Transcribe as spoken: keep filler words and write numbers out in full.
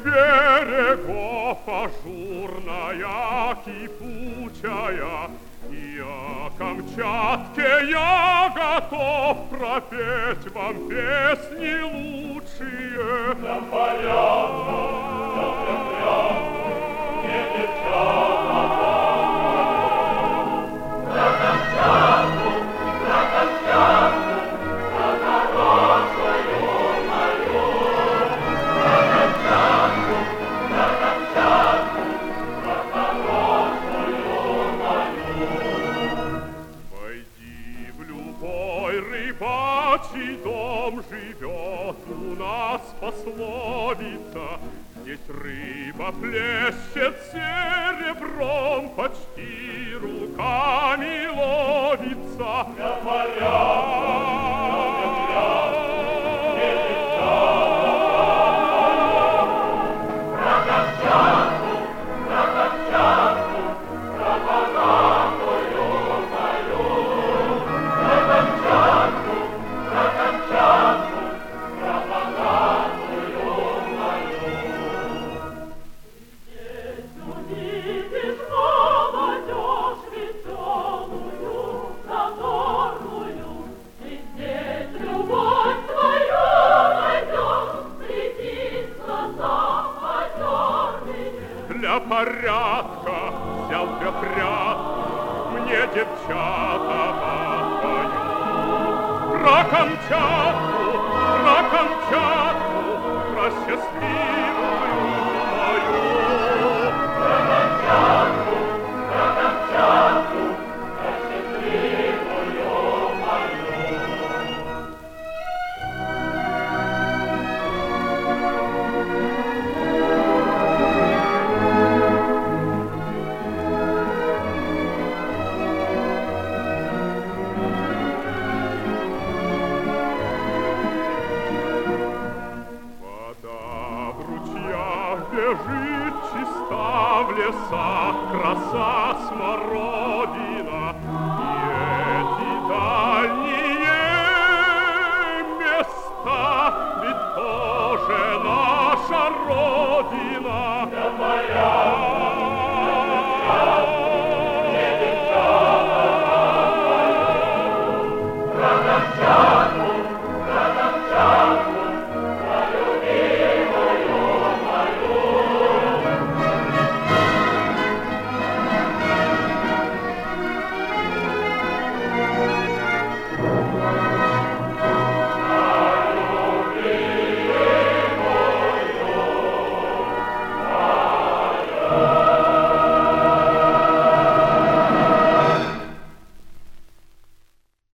берегов ажурная, кипучая, я, Камчатке, я готов пропеть вам песни лучшие. Для порядка, для припрятка, не девчата, про Камчатку, про Камчатку, про хорошую мою, про Камчатку, про Камчатку, про хорошую мою. Войди в любой рыбачий дом, живет у нас пословица. Здесь рыба плещет серебром, почти руками ловится. Для порядка, для припрятка, про Камчатку, про Камчатку, про богатую мою, про Камчатку, про Камчатку, про богатую мою. Здесь увидишь молодежь веселую, задорную, и здесь любовь твою найдешь, среди глаза озерные. Для порядка взял для прятки, мне девчата попою. Про Камчатку, про Камчатку, про счастливую мою. Про Камчатку, про Камчатку, про счастливую мою. Вода в ручьях бежит чиста, в лесах краса смородина.